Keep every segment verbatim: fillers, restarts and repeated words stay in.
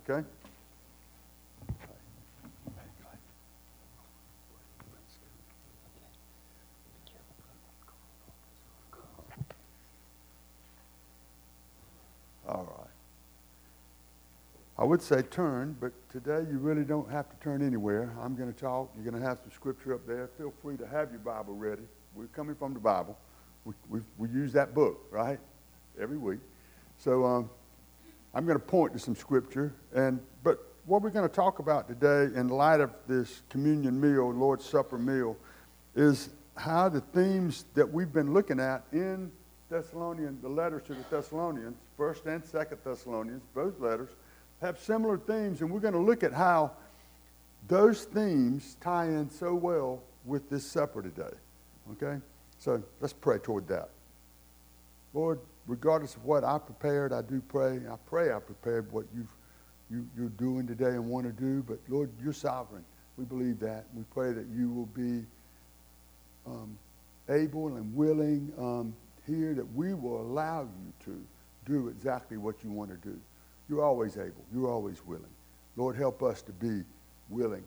okay? All right. I would say turn, but today you really don't have to turn anywhere. I'm going to talk. You're going to have some scripture up there. Feel free to have your Bible ready. We're coming from the Bible. We, we, we use that book, right, every week. So um, I'm going to point to some scripture. And but what we're going to talk about today in light of this communion meal, Lord's Supper meal, is how the themes that we've been looking at in Thessalonians, the letters to the Thessalonians, First and Second Thessalonians, both letters, have similar themes, and we're going to look at how those themes tie in so well with this supper today. Okay? So let's pray toward that. Lord, regardless of what I prepared, I do pray. I pray I prepared what you've, you, you're doing today and want to do, but Lord, you're sovereign. We believe that. We pray that you will be um, able and willing um, here, that we will allow you to do exactly what you want to do. You're always able. You're always willing. Lord, help us to be willing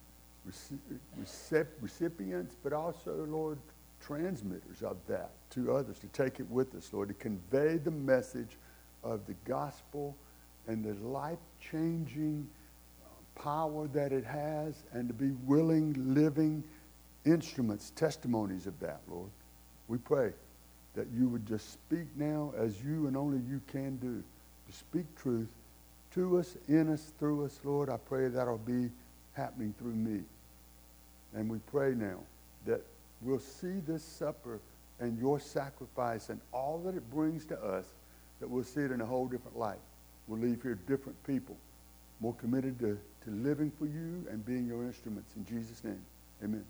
recipients, but also, Lord, transmitters of that to others, to take it with us, Lord, to convey the message of the gospel and the life-changing power that it has, and to be willing, living instruments, testimonies of that, Lord. We pray that you would just speak now as you and only you can do, to speak truth to us, in us, through us, Lord. I pray that'll be happening through me. And we pray now that we'll see this supper and your sacrifice and all that it brings to us, that we'll see it in a whole different light. We'll leave here different people, more committed to, to living for you and being your instruments. In Jesus' name, amen.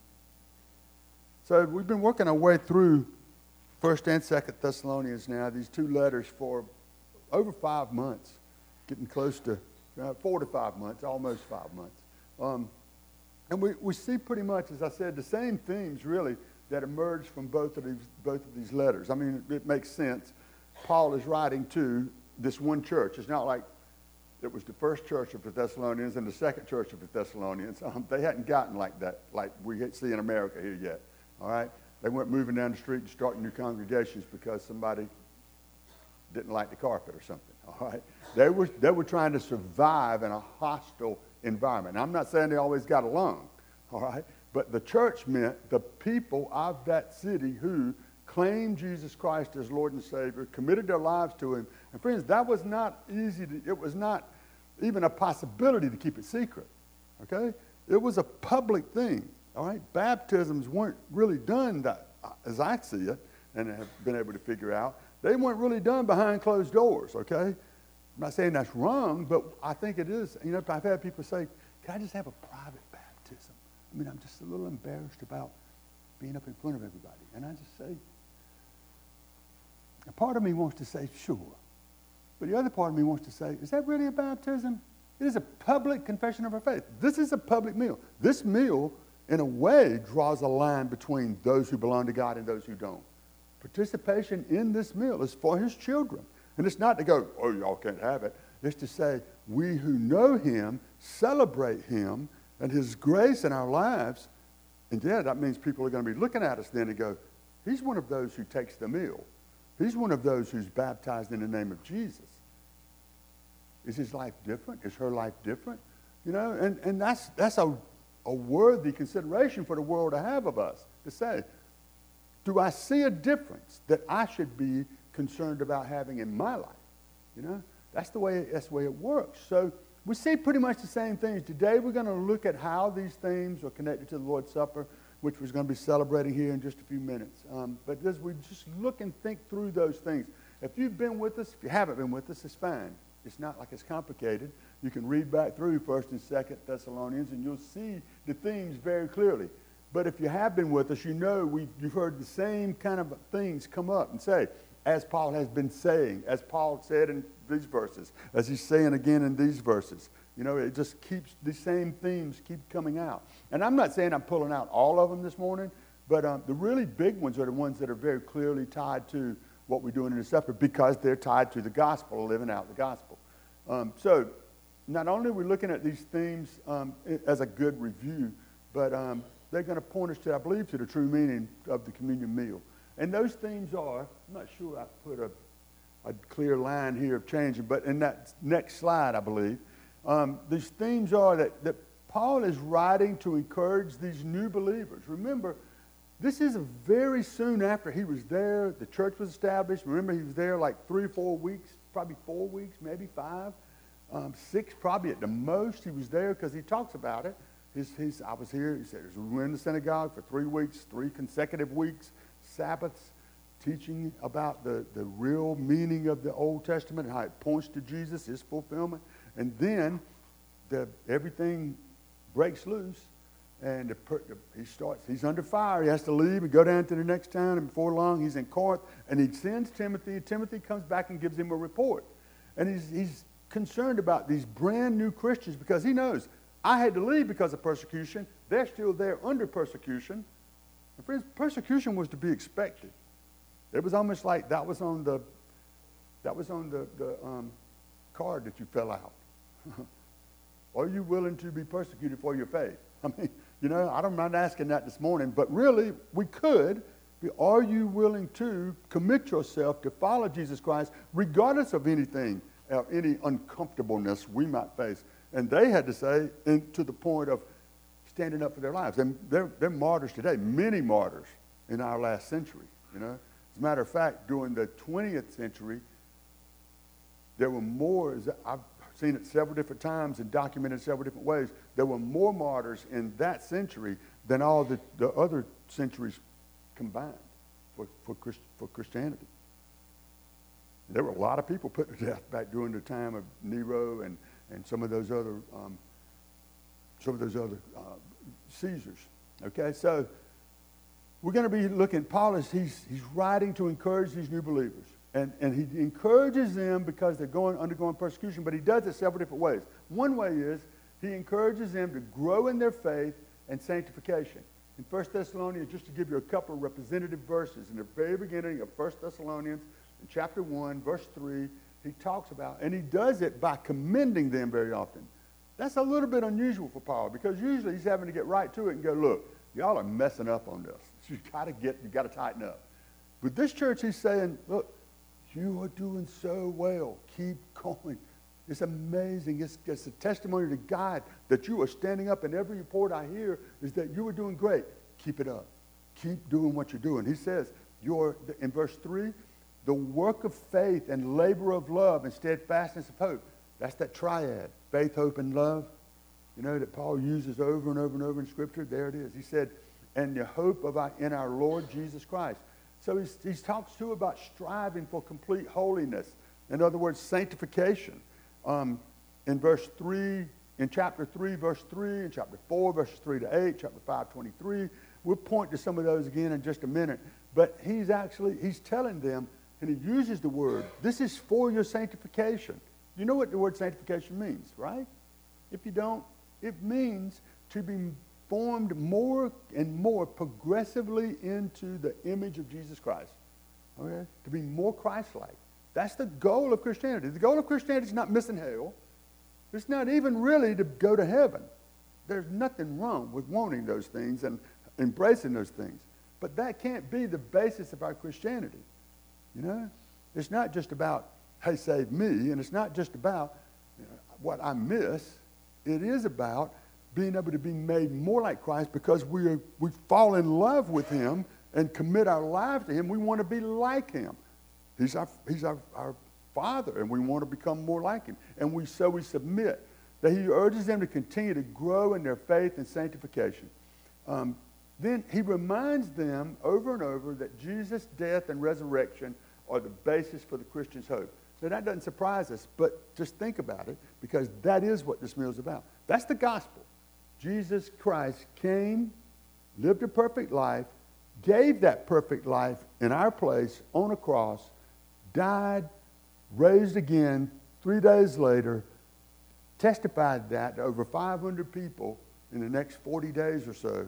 So we've been working our way through First and Second Thessalonians now, these two letters for over five months, getting close to uh, four to five months, almost five months. Um, and we, we see pretty much, as I said, the same themes really that emerge from both of these both of these letters. I mean, it, it makes sense. Paul is writing to this one church. It's not like it was the first church of the Thessalonians and the second church of the Thessalonians. Um, they hadn't gotten like that, like we see in America here yet. All right, they weren't moving down the street and starting new congregations because somebody didn't like the carpet or something. All right, they were they were trying to survive in a hostile environment. Now, I'm not saying they always got along. All right, but the church meant the people of that city who claimed Jesus Christ as Lord and Savior, committed their lives to him. And friends, that was not easy to, it was not even a possibility to keep it secret. Okay, it was a public thing. All right, baptisms weren't really done that, as I see it and have been able to figure out. They weren't really done behind closed doors, okay? I'm not saying that's wrong, but I think it is. You know, I've had people say, can I just have a private baptism? I mean, I'm just a little embarrassed about being up in front of everybody. And I just say, a part of me wants to say, sure. But the other part of me wants to say, is that really a baptism? It is a public confession of our faith. This is a public meal. This meal, in a way, draws a line between those who belong to God and those who don't. Participation in this meal is for his children. And it's not to go, oh, y'all can't have it. It's to say, we who know him celebrate him and his grace in our lives. And yeah, that means people are going to be looking at us then and go, he's one of those who takes the meal. He's one of those who's baptized in the name of Jesus. Is his life different? Is her life different? You know, and, and that's, that's a, a worthy consideration for the world to have of us, to say, do I see a difference that I should be concerned about having in my life? You know, that's the way, that's the way it works. So we see pretty much the same things. Today we're going to look at how these themes are connected to the Lord's Supper, which we're going to be celebrating here in just a few minutes. Um, but as we just look and think through those things, if you've been with us, if you haven't been with us, it's fine. It's not like it's complicated. You can read back through First and Second Thessalonians, and you'll see the themes very clearly. But if you have been with us, you know we, you've heard the same kind of things come up and say, as Paul has been saying, as Paul said in these verses, as he's saying again in these verses. You know, it just keeps, the same themes keep coming out. And I'm not saying I'm pulling out all of them this morning, but um, the really big ones are the ones that are very clearly tied to what we're doing in the supper because they're tied to the gospel, living out the gospel. Um, so not only are we looking at these themes um, as a good review, but um, they're going to point us to, I believe, to the true meaning of the communion meal. And those themes are, I'm not sure I put a, a clear line here of changing, but in that next slide, I believe, um, these themes are that, that Paul is writing to encourage these new believers. Remember, this is a very soon after he was there, the church was established. Remember, he was there like three or four weeks, probably four weeks, maybe five, um, six probably at the most. He was there because he talks about it. His, his, I was here, he said, we were in the synagogue for three weeks, three consecutive weeks, Sabbaths, teaching about the, the real meaning of the Old Testament and how it points to Jesus, his fulfillment. And then the, everything breaks loose, and the, the, he starts, he's under fire. He has to leave and go down to the next town, and before long he's in Corinth, and he sends Timothy. Timothy comes back and gives him a report. And he's, he's concerned about these brand new Christians because he knows, I had to leave because of persecution. They're still there under persecution. And friends, persecution was to be expected. It was almost like that was on the, that was on the, the um, card that you fill out. Are you willing to be persecuted for your faith? I mean, you know, I don't mind asking that this morning, but really, we could. Be, are you willing to commit yourself to follow Jesus Christ, regardless of anything, uh, any uncomfortableness we might face? And they had to say, in, to the point of standing up for their lives. And they're, they're martyrs today, many martyrs in our last century, you know. As a matter of fact, during the twentieth century, there were more, I've seen it several different times and documented several different ways, there were more martyrs in that century than all the, the other centuries combined for, for, Christ, for Christianity. There were a lot of people put to death back during the time of Nero and, and some of those other, um, some of those other uh, Caesars. Okay, so we're going to be looking, Paul is, he's, he's writing to encourage these new believers. And, and he encourages them because they're going undergoing persecution, but he does it several different ways. One way is he encourages them to grow in their faith and sanctification. In First Thessalonians, just to give you a couple of representative verses, in the very beginning of First Thessalonians, in chapter one, verse three, he talks about, and he does it by commending them very often. That's a little bit unusual for Paul, because usually he's having to get right to it and go, look, y'all are messing up on this. You got to get, you got to tighten up. With this church, he's saying, look, you are doing so well. Keep going. It's amazing. It's, it's a testimony to God that you are standing up, and every report I hear is that you are doing great. Keep it up. Keep doing what you're doing. He says, you're, in verse three, the work of faith and labor of love and steadfastness of hope. That's that triad, faith, hope, and love, you know, that Paul uses over and over and over in Scripture. There it is. He said, and the hope of our, in our Lord Jesus Christ. So he's, he talks too about striving for complete holiness. In other words, sanctification. Um, in verse three, in chapter three, verse three, in chapter four, verses three to eight, chapter five, twenty-three. We'll point to some of those again in just a minute. But he's actually, he's telling them, and he uses the word, this is for your sanctification. You know what the word sanctification means, right? If you don't, it means to be formed more and more progressively into the image of Jesus Christ. Okay? To be more Christ-like. That's the goal of Christianity. The goal of Christianity is not missing hell. It's not even really to go to heaven. There's nothing wrong with wanting those things and embracing those things. But that can't be the basis of our Christianity. You know? It's not just about, hey, save me, and it's not just about, you know, what I miss. It is about being able to be made more like Christ because we are, we fall in love with him and commit our lives to him. We want to be like him. He's our, he's our, our Father, and we want to become more like him. And we so we submit. That he urges them to continue to grow in their faith and sanctification. Um, then he reminds them over and over that Jesus' death and resurrection are the basis for the Christian's hope. Now, that doesn't surprise us, but just think about it, because that is what this meal is about. That's the gospel. Jesus Christ came, lived a perfect life, gave that perfect life in our place on a cross, died, raised again three days later, testified that to over five hundred people in the next forty days or so,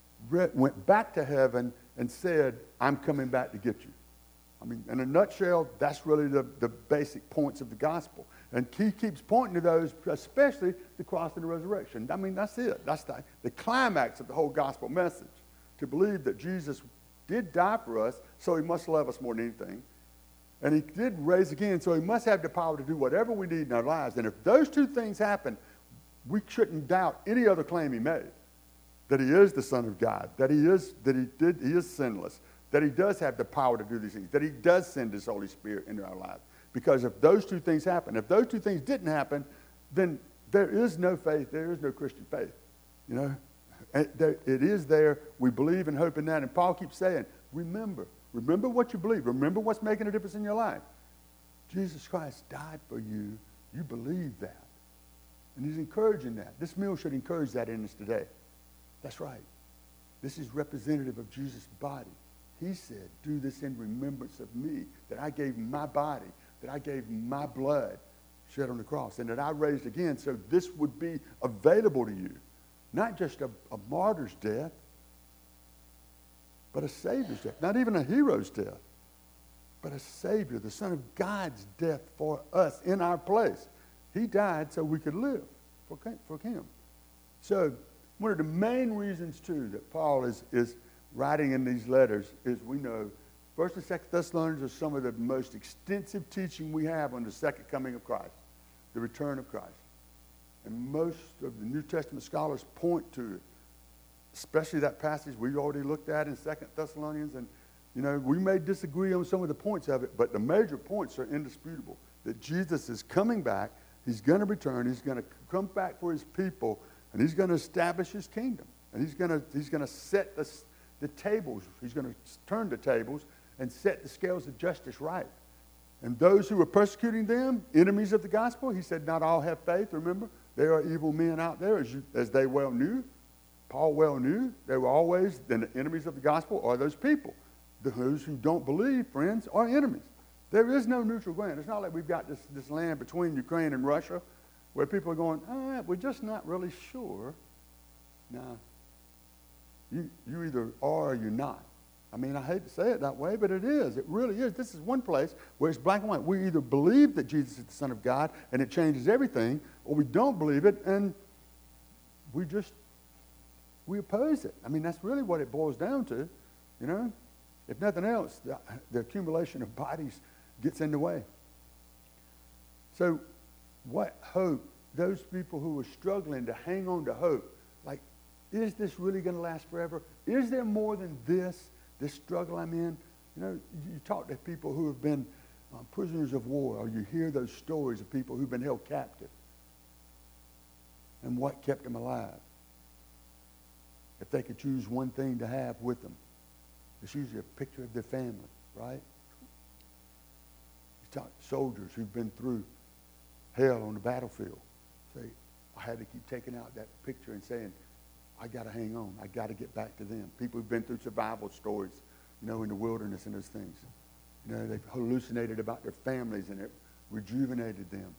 went back to heaven and said, I'm coming back to get you. I mean, in a nutshell, that's really the, the basic points of the gospel. And he keeps pointing to those, especially the cross and the resurrection. I mean, that's it. That's the, the climax of the whole gospel message, to believe that Jesus did die for us, so he must love us more than anything. And he did raise again, so he must have the power to do whatever we need in our lives. And if those two things happen, we shouldn't doubt any other claim he made, that he is the Son of God, that he is, that he did, he is sinless, that he does have the power to do these things, that he does send his Holy Spirit into our lives. Because if those two things happen, if those two things didn't happen, then there is no faith, there is no Christian faith. You know, and there, it is there. We believe and hope in that. And Paul keeps saying, remember, remember what you believe. Remember what's making a difference in your life. Jesus Christ died for you. You believe that. And he's encouraging that. This meal should encourage that in us today. That's right. This is representative of Jesus' body. He said, do this in remembrance of me, that I gave my body, that I gave my blood shed on the cross, and that I raised again, so this would be available to you. Not just a, a martyr's death, but a Savior's death. Not even a hero's death, but a Savior, the Son of God's death for us in our place. He died so we could live for, for him. So one of the main reasons, too, that Paul is, is writing in these letters is we know First and Second Thessalonians are some of the most extensive teaching we have on the second coming of Christ, the return of Christ. And most of the New Testament scholars point to it, especially that passage we already looked at in Second Thessalonians. And, you know, we may disagree on some of the points of it, but the major points are indisputable, that Jesus is coming back. He's going to return. He's going to come back for his people, and he's going to establish his kingdom. And he's going to, he's going to set the, the tables. He's going to turn the tables and set the scales of justice right. And those who are persecuting them, enemies of the gospel, he said, not all have faith, remember? There are evil men out there, as, you, as they well knew. Paul well knew. They were always, the enemies of the gospel are those people. Those who don't believe, friends, are enemies. There is no neutral ground. It's not like we've got this, this land between Ukraine and Russia where people are going, oh, we're just not really sure. Now, you, you either are or you're not. I mean, I hate to say it that way, but it is. It really is. This is one place where it's black and white. We either believe that Jesus is the Son of God and it changes everything, or we don't believe it and we just, we oppose it. I mean, that's really what it boils down to, you know. If nothing else, the, the accumulation of bodies gets in the way. So what hope, those people who are struggling to hang on to hope, like, is this really going to last forever? Is there more than this? This struggle I'm in, you know, you talk to people who have been uh, prisoners of war, or you hear those stories of people who've been held captive and what kept them alive. If they could choose one thing to have with them, it's usually a picture of their family, right? You talk to soldiers who've been through hell on the battlefield. Say, I had to keep taking out that picture and saying, I got to hang on. I got to get back to them. People who've been through survival stories, you know, in the wilderness and those things. You know, they've hallucinated about their families and it rejuvenated them.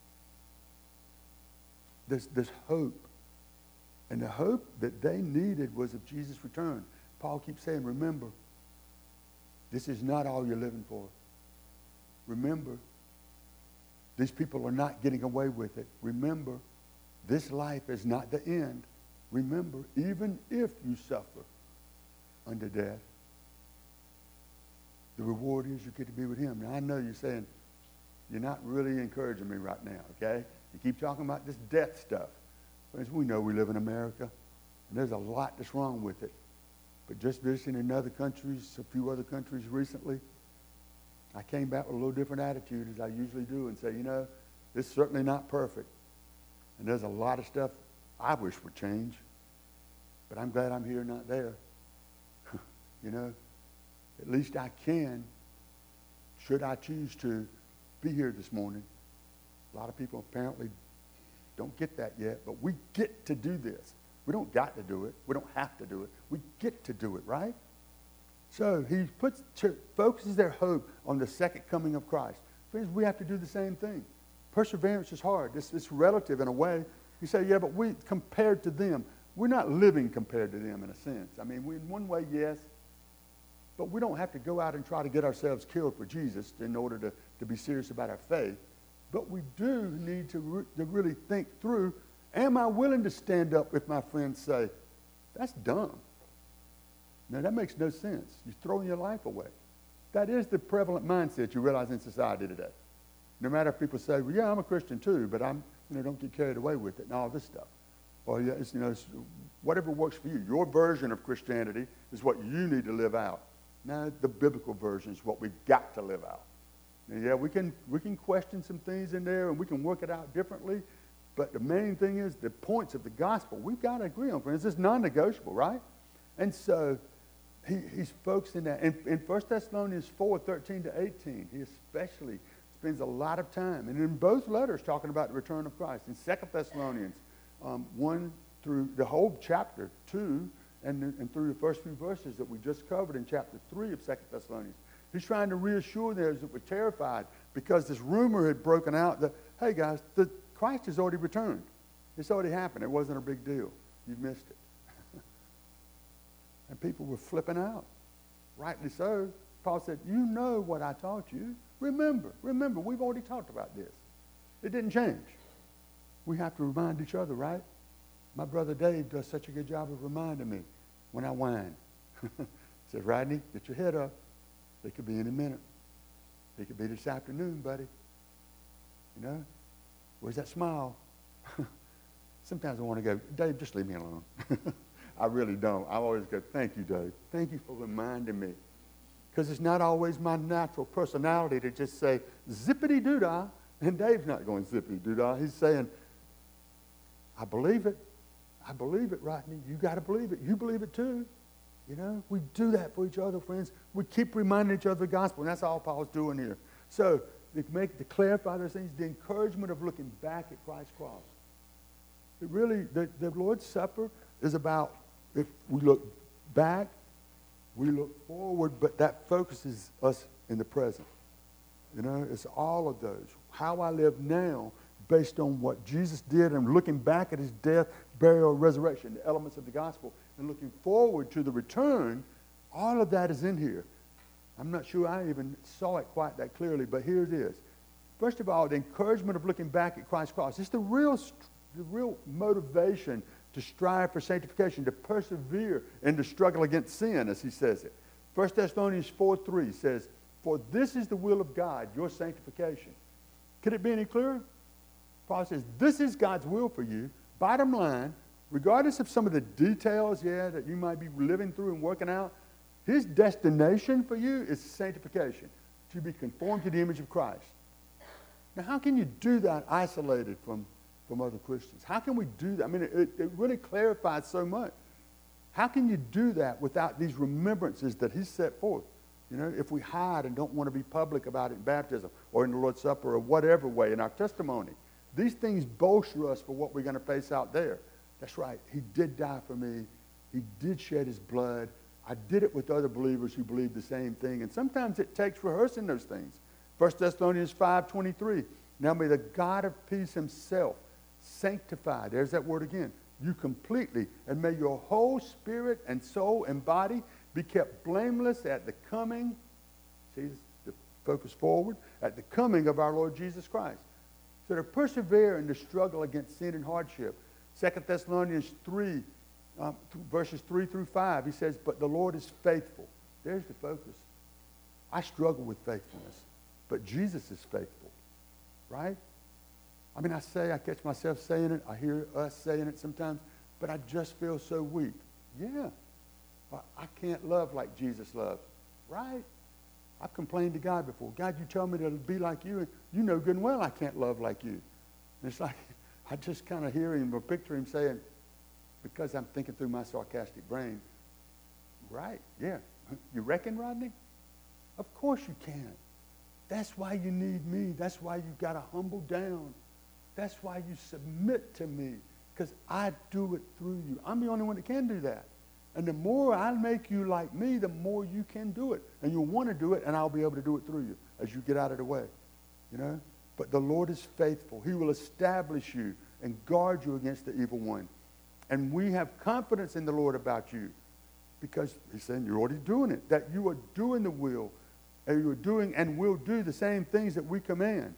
There's, there's hope. And the hope that they needed was of Jesus' return. Paul keeps saying, remember, this is not all you're living for. Remember, these people are not getting away with it. Remember, this life is not the end. Remember, even if you suffer unto death, the reward is you get to be with him. Now, I know you're saying, you're not really encouraging me right now, okay? You keep talking about this death stuff. Friends, we know we live in America, and there's a lot that's wrong with it. But just visiting in other countries, a few other countries recently, I came back with a little different attitude, as I usually do, and say, you know, it's certainly not perfect. And there's a lot of stuff I wish would change, but I'm glad I'm here, not there. You know, at least I can, should I choose to, be here this morning. A lot of people apparently don't get that yet, but we get to do this. We don't got to do it. We don't have to do it. We get to do it, right? So he puts, focuses their hope on the second coming of Christ. Friends, we have to do the same thing. Perseverance is hard. It's, it's relative in a way. You say, yeah, but we, compared to them, we're not living compared to them in a sense. I mean, we, in one way, yes, but we don't have to go out and try to get ourselves killed for Jesus in order to, to be serious about our faith. But we do need to, re to really think through, am I willing to stand up if my friends say, that's dumb? Now, that makes no sense. You're throwing your life away. That is the prevalent mindset you realize in society today. No matter if people say, well, yeah, I'm a Christian too, but I'm, you know, don't get carried away with it and all this stuff. Or, yeah, it's, you know, it's whatever works for you. Your version of Christianity is what you need to live out. Now, the biblical version is what we've got to live out. And yeah, we can, we can question some things in there and we can work it out differently. But the main thing is the points of the gospel we've got to agree on, friends. It's non-negotiable, right? And so he, he's focusing that. In, in First Thessalonians four, thirteen to eighteen, he especially spends a lot of time. And in both letters talking about the return of Christ. In Second Thessalonians um, one through the whole chapter two and, and through the first few verses that we just covered in chapter three of Second Thessalonians. He's trying to reassure those that were terrified because this rumor had broken out that, hey guys, the, Christ has already returned. It's already happened. It wasn't a big deal. You missed it. And people were flipping out. Rightly so. Paul said, you know what I taught you. Remember, remember, we've already talked about this. It didn't change. We have to remind each other, right? My brother Dave does such a good job of reminding me when I whine. He said, Rodney, get your head up. It could be any minute. It could be this afternoon, buddy. You know? Where's that smile? Sometimes I want to go, Dave, just leave me alone. I really don't. I always go, thank you, Dave. Thank you for reminding me. Because it's not always my natural personality to just say, zippity-doo-dah. And Dave's not going zippity-doo-dah. He's saying, I believe it. I believe it, Rodney. You got to believe it. You believe it too. You know, we do that for each other, friends. We keep reminding each other of the gospel, and that's all Paul's doing here. So, to, make, to clarify those things, the encouragement of looking back at Christ's cross. It really, the, the Lord's Supper is about, if we look back, we look forward, but that focuses us in the present. You know, it's all of those. How I live now based on what Jesus did and looking back at his death, burial, resurrection, the elements of the gospel, and looking forward to the return, all of that is in here. I'm not sure I even saw it quite that clearly, but here it is. First of all, the encouragement of looking back at Christ's cross. It's the real, the real motivation to strive for sanctification, to persevere in the struggle against sin, as he says it. First Thessalonians four three says, for this is the will of God, your sanctification. Could it be any clearer? Paul says, this is God's will for you. Bottom line, regardless of some of the details, yeah, that you might be living through and working out, his destination for you is sanctification, to be conformed to the image of Christ. Now, how can you do that isolated from, from other Christians? How can we do that? I mean, it, it really clarifies so much. How can you do that without these remembrances that he set forth? You know, if we hide and don't want to be public about it in baptism or in the Lord's Supper or whatever way in our testimony, these things bolster us for what we're going to face out there. That's right. He did die for me. He did shed his blood. I did it with other believers who believe the same thing. And sometimes it takes rehearsing those things. First Thessalonians five twenty-three. Now may the God of peace himself sanctify, there's that word again, you completely, and may your whole spirit and soul and body be kept blameless at the coming, see the focus forward, at the coming of our Lord Jesus Christ. So to persevere in the struggle against sin and hardship. Second Thessalonians three, um, verses three through five, he says, but the Lord is faithful. There's the focus. I struggle with faithfulness, but Jesus is faithful, right? I mean, I say, I catch myself saying it, I hear us saying it sometimes, but I just feel so weak. Yeah, I can't love like Jesus loves, right? I've complained to God before. God, you tell me to be like you, and you know good and well I can't love like you. And it's like, I just kind of hear him or picture him saying, because I'm thinking through my sarcastic brain, right, yeah. You reckon, Rodney? Of course you can. That's why you need me. That's why you've got to humble down. That's why you submit to me, because I do it through you. I'm the only one that can do that. And the more I make you like me, the more you can do it. And you'll want to do it, and I'll be able to do it through you as you get out of the way. You know? But the Lord is faithful. He will establish you and guard you against the evil one. And we have confidence in the Lord about you, because he's saying you're already doing it, that you are doing the will, and you are doing and will do the same things that we command.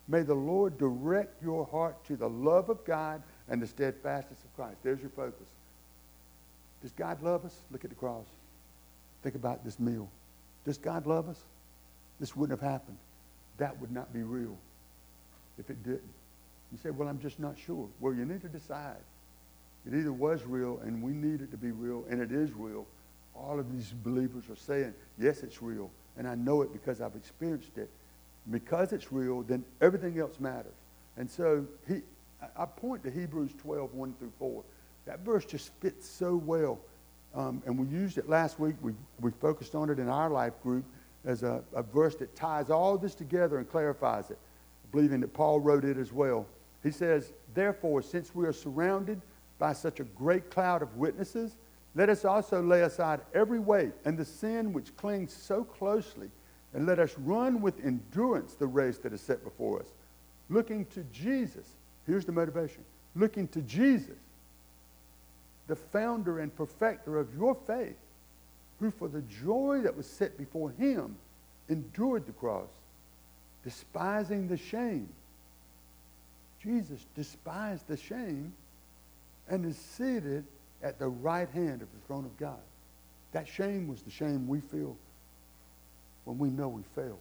May the Lord direct your heart to the love of God and the steadfastness of Christ. There's your focus. Does God love us? Look at the cross. Think about this meal. Does God love us? This wouldn't have happened. That would not be real if it didn't. You say, well, I'm just not sure. Well, you need to decide. It either was real and we need it to be real, and it is real. All of these believers are saying, yes, it's real, and I know it because I've experienced it. Because it's real, then everything else matters. And so he, I point to Hebrews twelve, one through four. That verse just fits so well. Um, and we used it last week. We, we focused on it in our life group as a, a verse that ties all this together and clarifies it, believing that Paul wrote it as well. He says, therefore, since we are surrounded by such a great cloud of witnesses, let us also lay aside every weight and the sin which clings so closely, and let us run with endurance the race that is set before us, looking to Jesus. Here's the motivation. Looking to Jesus, the founder and perfecter of your faith, who for the joy that was set before him endured the cross, despising the shame. Jesus despised the shame and is seated at the right hand of the throne of God. That shame was the shame we feel when we know we failed.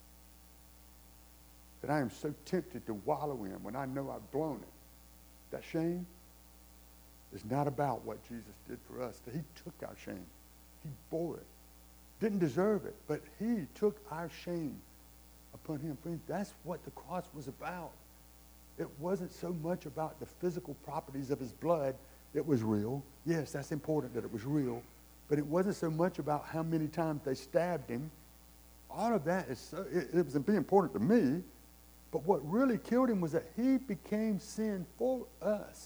That I am so tempted to wallow in when I know I've blown it. That shame is not about what Jesus did for us. That he took our shame. He bore it. Didn't deserve it, but he took our shame upon him. Friends, that's what the cross was about. It wasn't so much about the physical properties of his blood. It was real. Yes, that's important that it was real. But it wasn't so much about how many times they stabbed him. All of that is so, it, it was important to me. But what really killed him was that he became sin for us.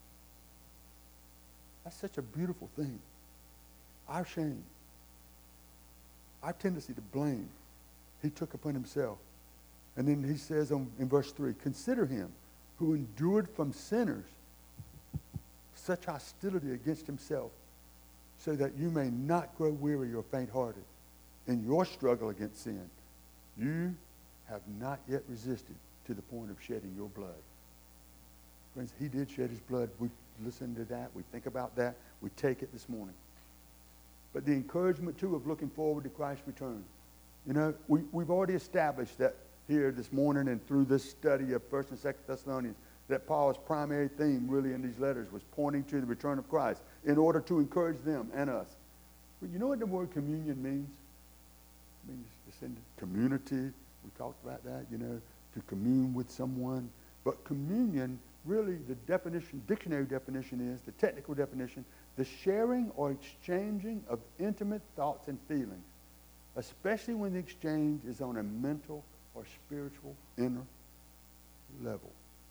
That's such a beautiful thing. Our shame, our tendency to blame, he took upon himself. And then he says on, in verse three, consider him who endured from sinners such hostility against himself, so that you may not grow weary or faint-hearted in your struggle against sin. You have not yet resisted to the point of shedding your blood. Friends, he did shed his blood. We listen to that. We think about that. We take it this morning. But the encouragement, too, of looking forward to Christ's return. You know, we, we've already established that here this morning and through this study of First and Second Thessalonians, that Paul's primary theme really in these letters was pointing to the return of Christ in order to encourage them and us. But you know what the word communion means? It means it's in community. We talked about that, you know, to commune with someone. But communion, really the definition, dictionary definition is, the technical definition, the sharing or exchanging of intimate thoughts and feelings, especially when the exchange is on a mental or spiritual inner level.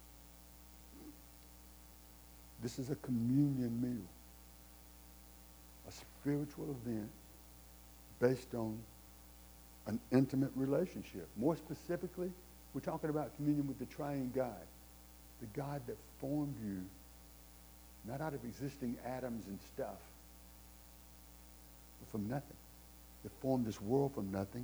This is a communion meal, a spiritual event based on an intimate relationship. More specifically, we're talking about communion with the triune God, the God that formed you, not out of existing atoms and stuff, but from nothing, that formed this world from nothing.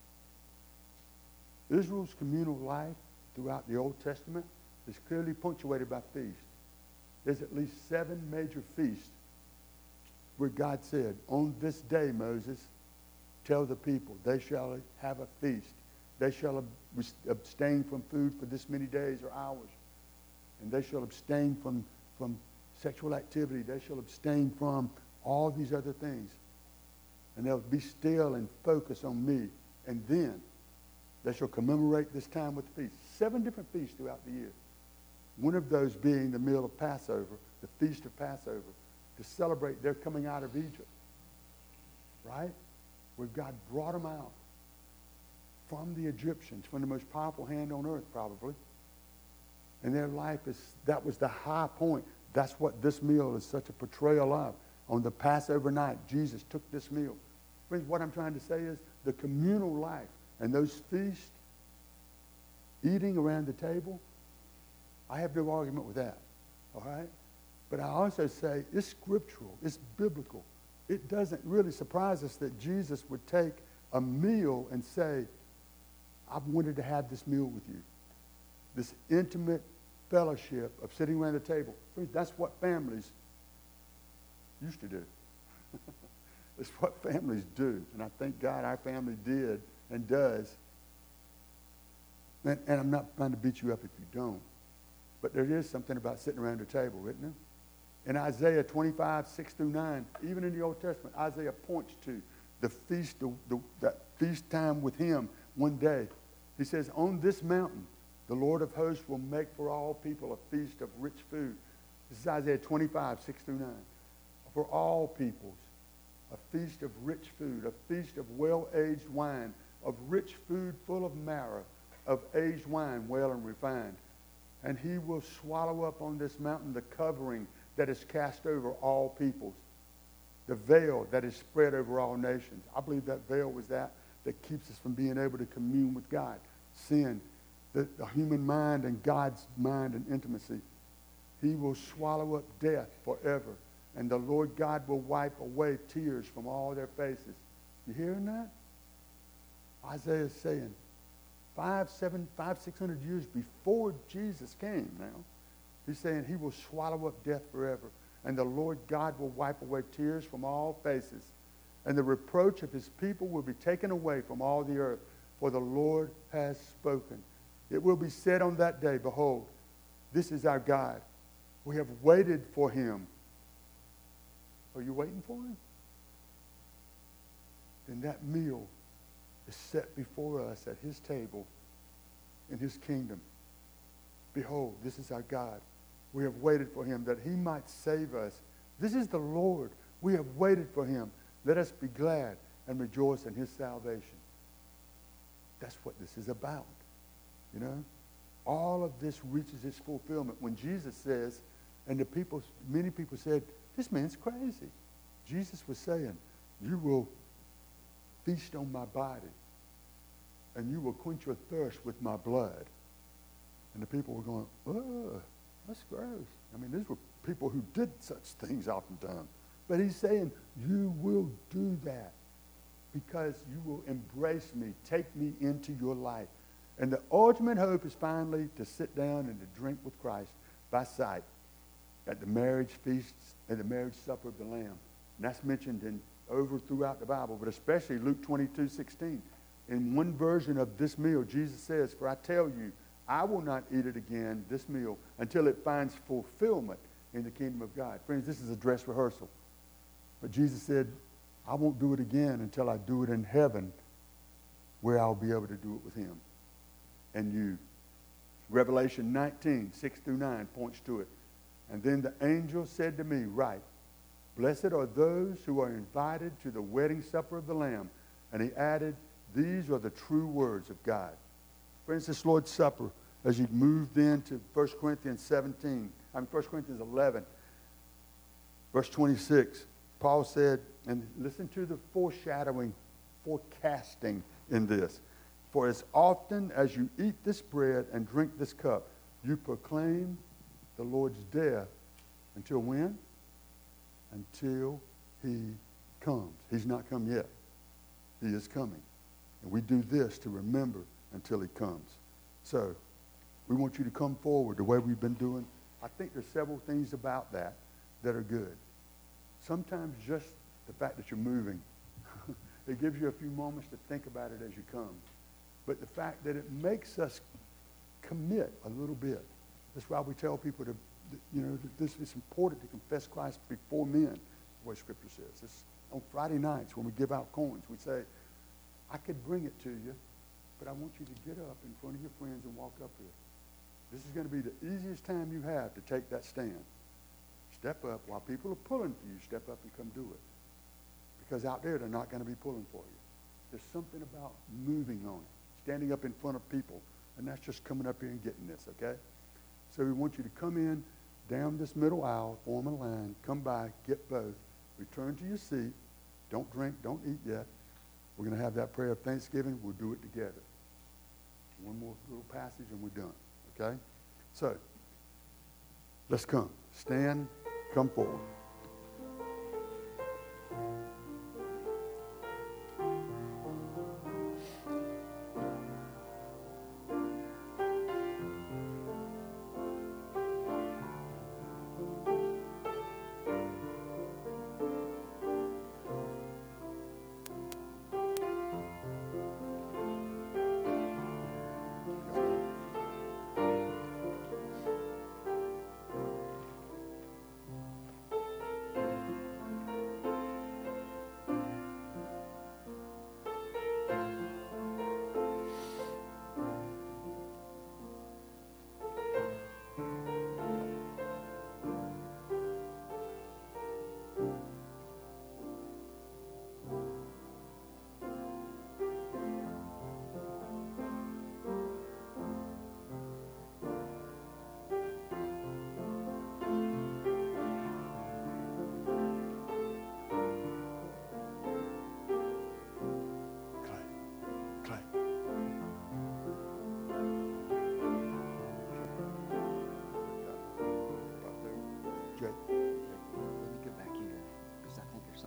Israel's communal life throughout the Old Testament is clearly punctuated by feasts. There's at least seven major feasts where God said, on this day, Moses, tell the people, they shall have a feast. They shall abstain from food for this many days or hours. And they shall abstain from, from sexual activity. They shall abstain from all these other things. And they'll be still and focus on me. And then they shall commemorate this time with feasts. Seven different feasts throughout the year. One of those being the meal of Passover, the feast of Passover, to celebrate their coming out of Egypt. Right? Where God brought them out from the Egyptians, from the most powerful hand on earth, probably. And their life is, that was the high point. That's what this meal is such a portrayal of. On the Passover night, Jesus took this meal. Friends, what I'm trying to say is the communal life and those feasts, eating around the table, I have no argument with that, all right? But I also say it's scriptural, it's biblical. It doesn't really surprise us that Jesus would take a meal and say, I've wanted to have this meal with you. this intimate fellowship of sitting around the table. Friends, that's what families used to do. It's what families do. And I thank God our family did and does. And, and I'm not trying to beat you up if you don't. But there is something about sitting around the table, isn't there? In Isaiah twenty-five, six through nine, even in the Old Testament, Isaiah points to the feast, the, the, that feast time with him one day. He says, on this mountain, the Lord of hosts will make for all people a feast of rich food. This is Isaiah twenty-five, six through nine. For all peoples, a feast of rich food, a feast of well-aged wine, of rich food full of marrow, of aged wine well and refined. And he will swallow up on this mountain the covering that is cast over all peoples, the veil that is spread over all nations. I believe that veil was that that keeps us from being able to commune with God. Sin, the, the human mind and God's mind and intimacy. He will swallow up death forever. And the Lord God will wipe away tears from all their faces. You hearing that? Isaiah is saying, five, seven, five, six hundred years before Jesus came now, he's saying he will swallow up death forever. And the Lord God will wipe away tears from all faces. And the reproach of his people will be taken away from all the earth. For the Lord has spoken. It will be said on that day, behold, this is our God. We have waited for him. Are you waiting for him? Then that meal is set before us at his table in his kingdom. Behold, this is our God. We have waited for him that he might save us. This is the Lord. We have waited for him. Let us be glad and rejoice in his salvation. That's what this is about. You know? All of this reaches its fulfillment when Jesus says, and the people, many people said, this man's crazy. Jesus was saying, you will feast on my body and you will quench your thirst with my blood. And the people were going, oh, that's gross. I mean, these were people who did such things oftentimes. But he's saying, you will do that because you will embrace me, take me into your life. And the ultimate hope is finally to sit down and to drink with Christ by sight at the marriage feasts and the marriage supper of the Lamb. And that's mentioned in over throughout the Bible, but especially Luke twenty-two, sixteen. In one version of this meal, Jesus says, for I tell you, I will not eat it again, this meal, until it finds fulfillment in the kingdom of God. Friends, this is a dress rehearsal. But Jesus said, I won't do it again until I do it in heaven, where I'll be able to do it with him and you. Revelation nineteen, six through nine points to it. And then the angel said to me, write, blessed are those who are invited to the wedding supper of the Lamb. And he added, these are the true words of God. Friends, this Lord's Supper, as you move then to First Corinthians seventeen, I mean First Corinthians eleven, verse twenty-six, Paul said, and listen to the foreshadowing, forecasting in this. For as often as you eat this bread and drink this cup, you proclaim the Lord's death until when? Until he comes. He's not come yet. He is coming. And we do this to remember until he comes. So we want you to come forward the way we've been doing. I think there's several things about that that are good. Sometimes just the fact that you're moving, it gives you a few moments to think about it as you come. But the fact that it makes us commit a little bit. That's why we tell people to, you know, this is important to confess Christ before men, the way Scripture says. It's on Friday nights when we give out coins, we say, I could bring it to you, but I want you to get up in front of your friends and walk up here. This is going to be the easiest time you have to take that stand. Step up. While people are pulling for you, step up and come do it. Because out there, they're not going to be pulling for you. There's something about moving on it, standing up in front of people, and that's just coming up here and getting this, okay? So we want you to come in, down this middle aisle, form a line, come by, get both, return to your seat, don't drink, don't eat yet. We're going to have that prayer of thanksgiving. We'll do it together. One more little passage and we're done, okay? So, let's come. Stand, come forward.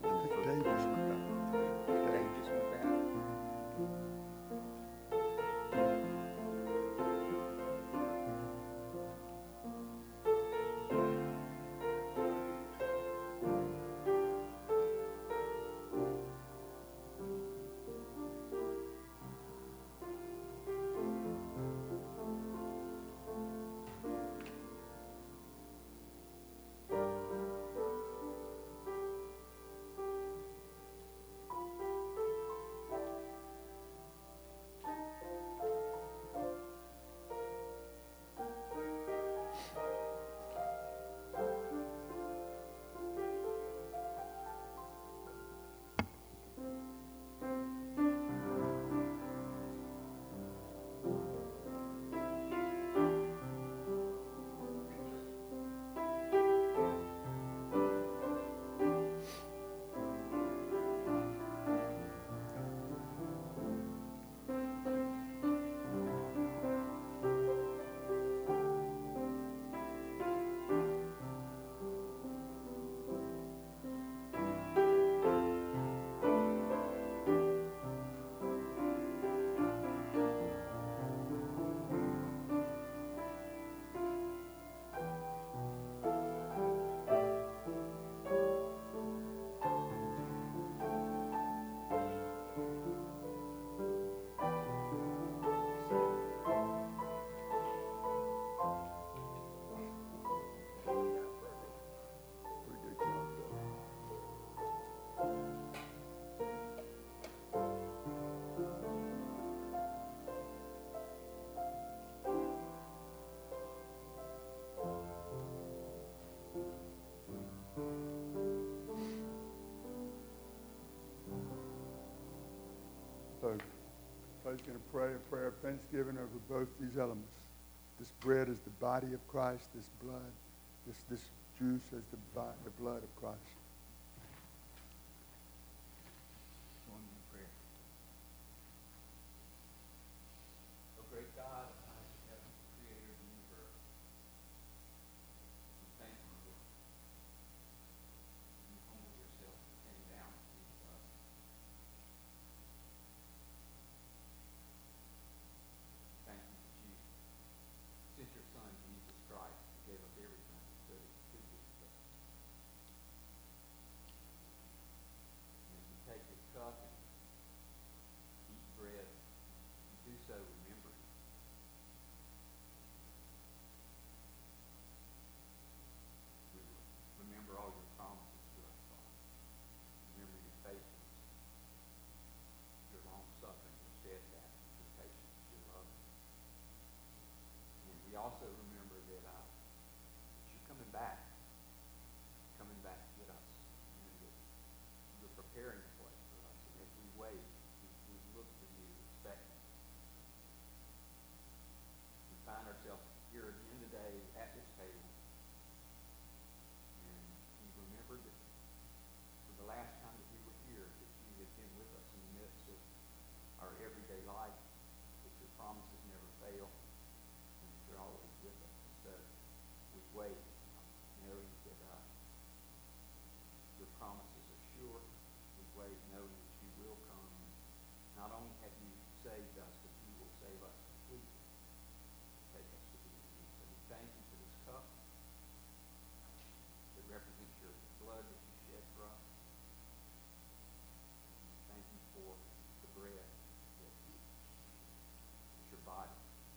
I think Dave just went back. Dave just went back. Pretty good job, Dave. So, Clay's going to pray a prayer of thanksgiving over both these elements. This bread is the body of Christ. This blood, this this juice is the, bi- the blood of Christ. Join me in prayer. Oh, great God, I have creator of the universe. We thank you that you humbled yourself and came down to each of us. Thank you that you sent your Son, Jesus Christ, who gave up everything so that he could be with us. And as we take this cup and eat bread, we do so remembering. We remember all your promises to us, God. Remember your faithfulness, your long-suffering, your steadfastness, your patience, your love. And we also remember that, uh, that you're coming back, coming back to get us, and that you're preparing a place for us. And as we wait, we, we look for you, expecting. We find ourselves here again today at this table, and we remember that for the last time that we were here, that you had been with us in the midst of our everyday life, that your promises never fail, and that you're always with us. And so we wait, knowing that uh, your promises are sure. We wait, knowing that you will come. And not only have you saved us, but you will save us completely and take us to be with you. So we thank you for this cup that represents your blood that you shed for us. And thank you for the bread that is your body.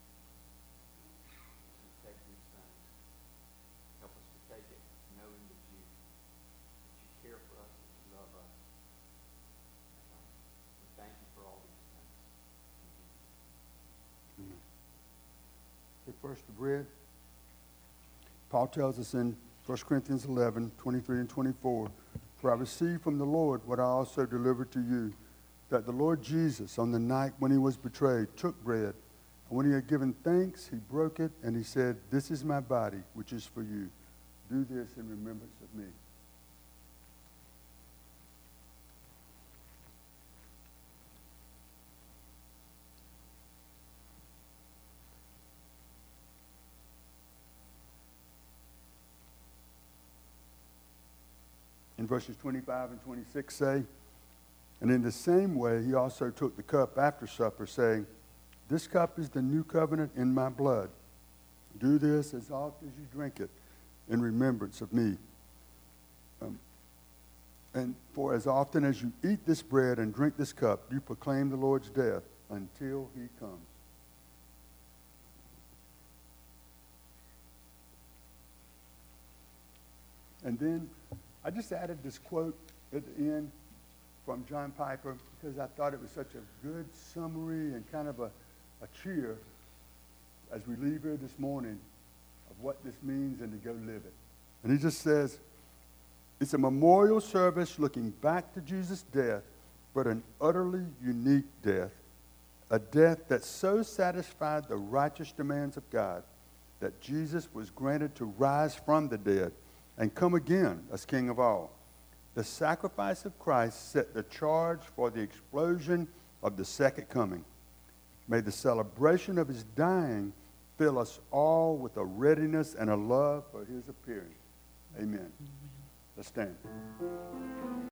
As we take these things, help us to take it knowing that you that you care for us, that you love us. And, um, we thank you for all these things. In Jesus' name. Take first the bread. Paul tells us in First Corinthians eleven, twenty-three and twenty-four, "For I received from the Lord what I also delivered to you, that the Lord Jesus, on the night when he was betrayed, took bread, and when he had given thanks, he broke it, and he said, 'This is my body, which is for you. Do this in remembrance of me.'" in verses twenty-five and twenty-six say, "And in the same way he also took the cup after supper, saying, 'This cup is the new covenant in my blood. Do this as often as you drink it in remembrance of me. Um, and for as often as you eat this bread and drink this cup, you proclaim the Lord's death until he comes.'" And then I just added this quote at the end from John Piper because I thought it was such a good summary and kind of a, a cheer as we leave here this morning of what this means and to go live it. And he just says, "It's a memorial service looking back to Jesus' death, but an utterly unique death, a death that so satisfied the righteous demands of God that Jesus was granted to rise from the dead and come again as King of all. The sacrifice of Christ set the charge for the explosion of the second coming. May the celebration of his dying fill us all with a readiness and a love for his appearing." Amen. Let's stand.